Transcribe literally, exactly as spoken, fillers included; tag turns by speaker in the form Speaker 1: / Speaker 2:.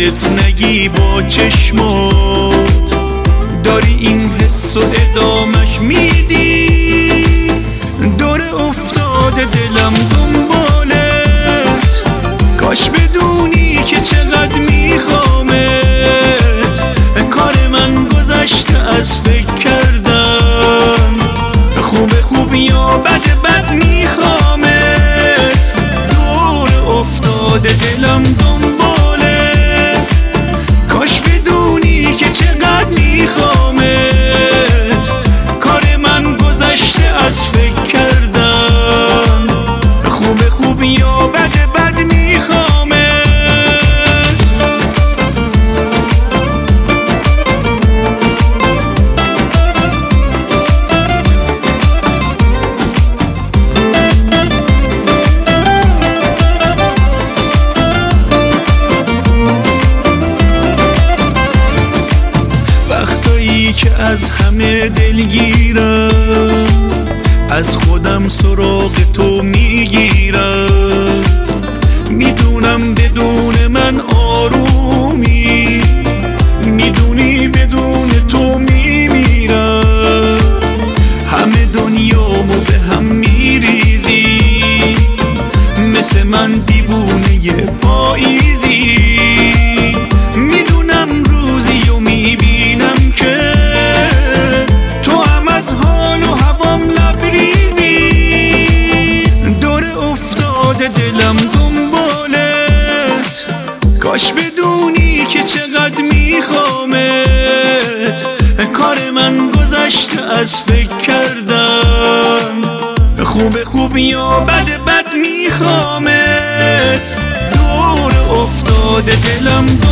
Speaker 1: بهت نگی با چشمات، داری این حس و ادامش میدی. داره افتاده دلم دنبالت، کاش بدونی که چقدر میخوامت. کار من گذشته از فکر کردن، خوب خوب یا بد بد میخوامت. دور افتاده دلم دنبالت، کاش بدونی که چقدر میخوامت. کار من گذشته از فکر کردن، خوب خوب یا بد بد میخوامت. که از همه دلگیرم، از خودم سراغ تو میگیرم. میدونم بدون من آرومی، میدونی بدون تو میمیرم. همه دنیامو به هم میریزی، مثل من دیوونه پاییزی. میدونم روزی و میبینم که تو هم از حال و هوام لبریزی. دور افتاده دلم دنبالت، کاش بدونی که چقدر میخوامت. کار من گذشته از فکر کردن، خوب خوب یا بد بد میخوامت. دور افتاده دلم